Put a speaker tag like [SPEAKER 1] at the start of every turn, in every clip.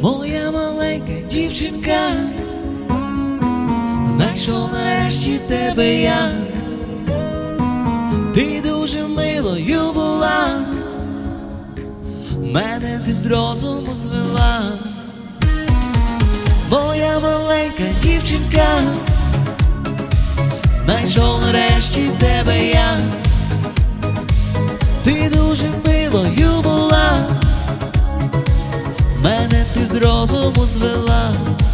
[SPEAKER 1] Моя маленька дівчинка, знайшов нарешті тебе я. Ти дуже милою була, мене ти з розуму звела. Моя маленька дівчинка, знайшов нарешті тебе я. Ти дуже милою була, мене ти з розуму звела.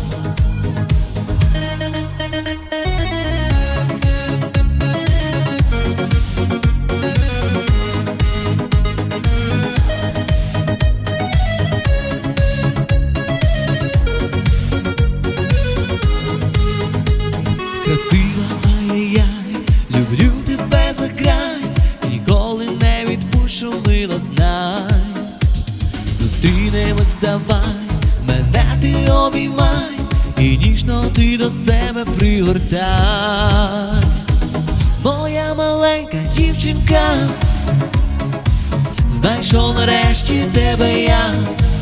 [SPEAKER 1] Красива, ай-яй-яй, люблю тебе за край, ніколи не відпущу, мила, знай. Зустрінемось, давай, мене ти обіймай, і ніжно ти до себе пригортай. Моя маленька дівчинка, знайшов нарешті тебе я.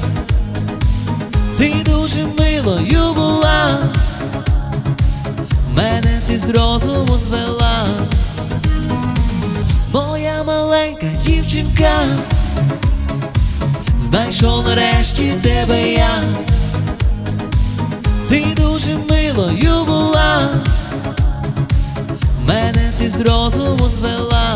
[SPEAKER 1] Ти дуже милою була, мене ти з розуму звела. Моя маленька дівчинка, знайшов нарешті тебе я. Ти дуже милою була, мене ти з розуму звела.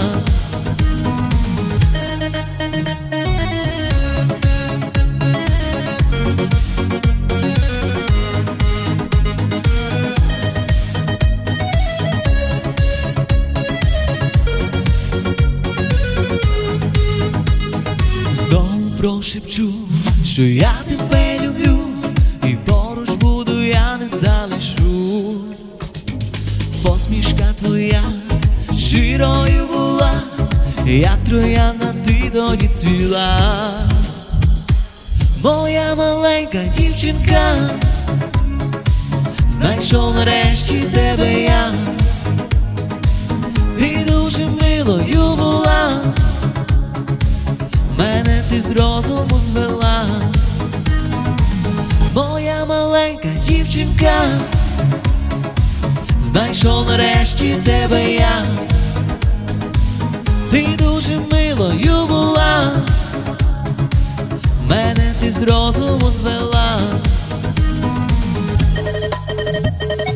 [SPEAKER 1] Прошепчу, що я тебе люблю, і поруч буду, я не залишу. Посмішка твоя щирою була, як троянда ти тоді цвіла. Моя маленька дівчинка, знайшов нарешті тебе я. Ти дуже милою була, мене ти з розуму звела. Моя маленька дівчинка, знайшов нарешті тебе я. Ти дуже милою була, мене ти з розуму звела.